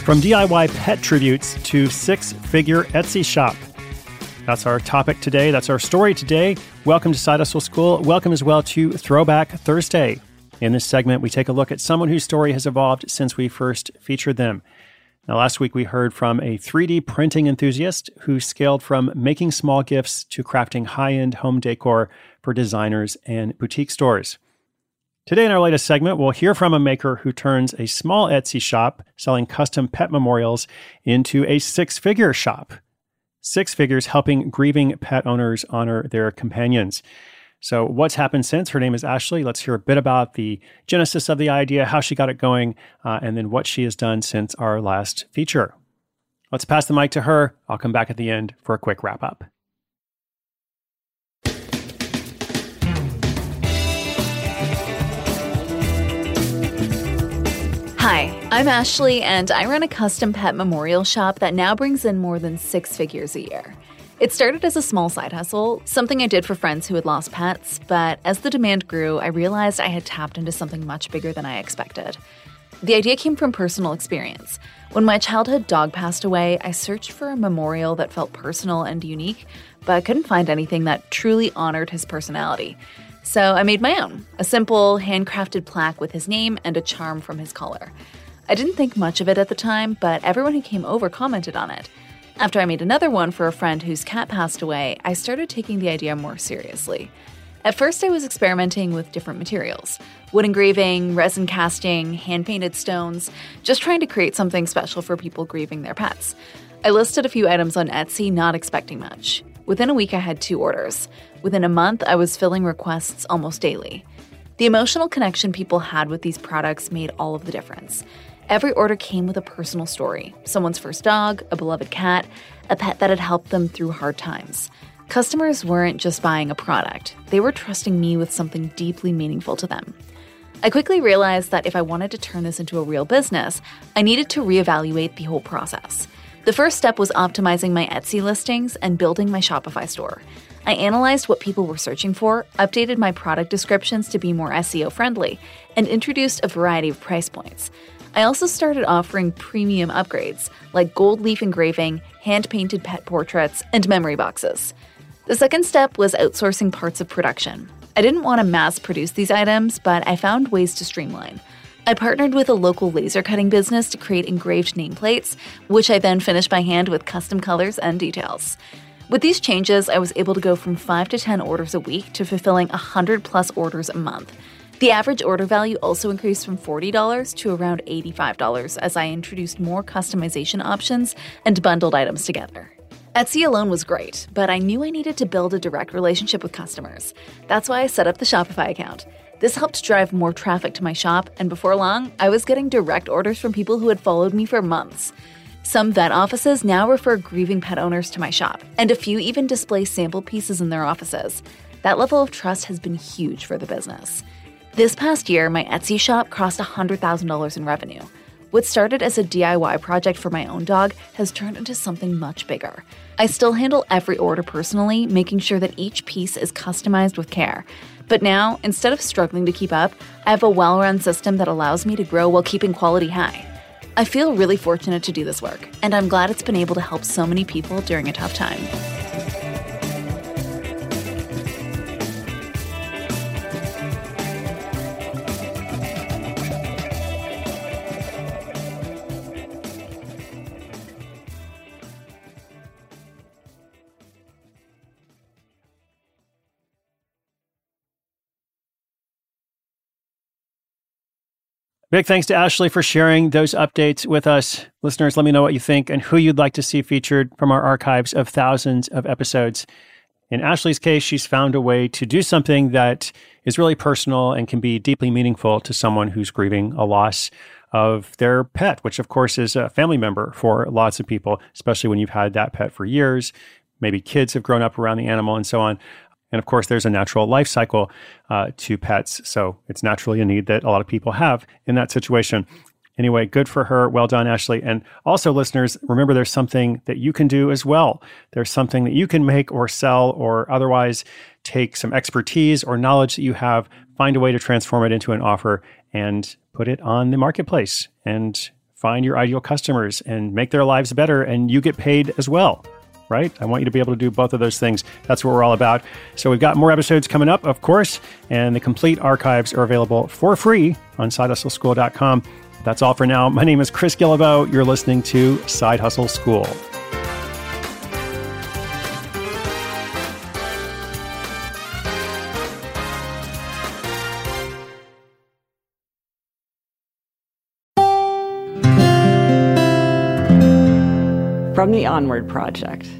From DIY pet tributes to six-figure Etsy shop. That's our topic today. That's our story today. Welcome to Side Hustle School. Welcome as well to Throwback Thursday. In this segment, we take a look at someone whose story has evolved since we first featured them. Now, last week we heard from a 3D printing enthusiast who scaled from making small gifts to crafting high-end home decor for designers and boutique stores. Today in our latest segment, we'll hear from a maker who turns a small Etsy shop selling custom pet memorials into a six-figure shop. Six figures helping grieving pet owners honor their companions. So what's happened since? Her name is Ashley. Let's hear a bit about the genesis of the idea, how she got it going, and then what she has done since our last feature. Let's pass the mic to her. I'll come back at the end for a quick wrap-up. Hi, I'm Ashley, and I run a custom pet memorial shop that now brings in more than six figures a year. It started as a small side hustle, something I did for friends who had lost pets, but as the demand grew, I realized I had tapped into something much bigger than I expected. The idea came from personal experience. When my childhood dog passed away, I searched for a memorial that felt personal and unique, but couldn't find anything that truly honored his personality. So I made my own, a simple, handcrafted plaque with his name and a charm from his collar. I didn't think much of it at the time, but everyone who came over commented on it. After I made another one for a friend whose cat passed away, I started taking the idea more seriously. At first, I was experimenting with different materials: wood engraving, resin casting, hand-painted stones, just trying to create something special for people grieving their pets. I listed a few items on Etsy, not expecting much. Within a week, I had 2 orders. Within a month, I was filling requests almost daily. The emotional connection people had with these products made all of the difference. Every order came with a personal story: someone's first dog, a beloved cat, a pet that had helped them through hard times. Customers weren't just buying a product. They were trusting me with something deeply meaningful to them. I quickly realized that if I wanted to turn this into a real business, I needed to reevaluate the whole process. The first step was optimizing my Etsy listings and building my Shopify store. I analyzed what people were searching for, updated my product descriptions to be more SEO friendly, and introduced a variety of price points. I also started offering premium upgrades, like gold leaf engraving, hand-painted pet portraits, and memory boxes. The second step was outsourcing parts of production. I didn't want to mass-produce these items, but I found ways to streamline. I partnered with a local laser cutting business to create engraved nameplates, which I then finished by hand with custom colors and details. With these changes, I was able to go from 5 to 10 orders a week to fulfilling 100+ orders a month. The average order value also increased from $40 to around $85 as I introduced more customization options and bundled items together. Etsy alone was great, but I knew I needed to build a direct relationship with customers. That's why I set up the Shopify account. This helped drive more traffic to my shop, and before long, I was getting direct orders from people who had followed me for months. Some vet offices now refer grieving pet owners to my shop, and a few even display sample pieces in their offices. That level of trust has been huge for the business. This past year, my Etsy shop crossed $100,000 in revenue. What started as a DIY project for my own dog has turned into something much bigger. I still handle every order personally, making sure that each piece is customized with care. But now, instead of struggling to keep up, I have a well-run system that allows me to grow while keeping quality high. I feel really fortunate to do this work, and I'm glad it's been able to help so many people during a tough time. Big thanks to Ashley for sharing those updates with us. Listeners, let me know what you think and who you'd like to see featured from our archives of thousands of episodes. In Ashley's case, she's found a way to do something that is really personal and can be deeply meaningful to someone who's grieving a loss of their pet, which of course is a family member for lots of people, especially when you've had that pet for years. Maybe kids have grown up around the animal and so on. And of course, there's a natural life cycle to pets. So it's naturally a need that a lot of people have in that situation. Anyway, good for her. Well done, Ashley. And also, listeners, remember there's something that you can do as well. There's something that you can make or sell or otherwise take some expertise or knowledge that you have, find a way to transform it into an offer and put it on the marketplace and find your ideal customers and make their lives better, and you get paid as well, right? I want you to be able to do both of those things. That's what we're all about. So we've got more episodes coming up, of course, and the complete archives are available for free on SideHustleSchool.com. That's all for now. My name is Chris Guillebeau. You're listening to Side Hustle School. From the Onward Project.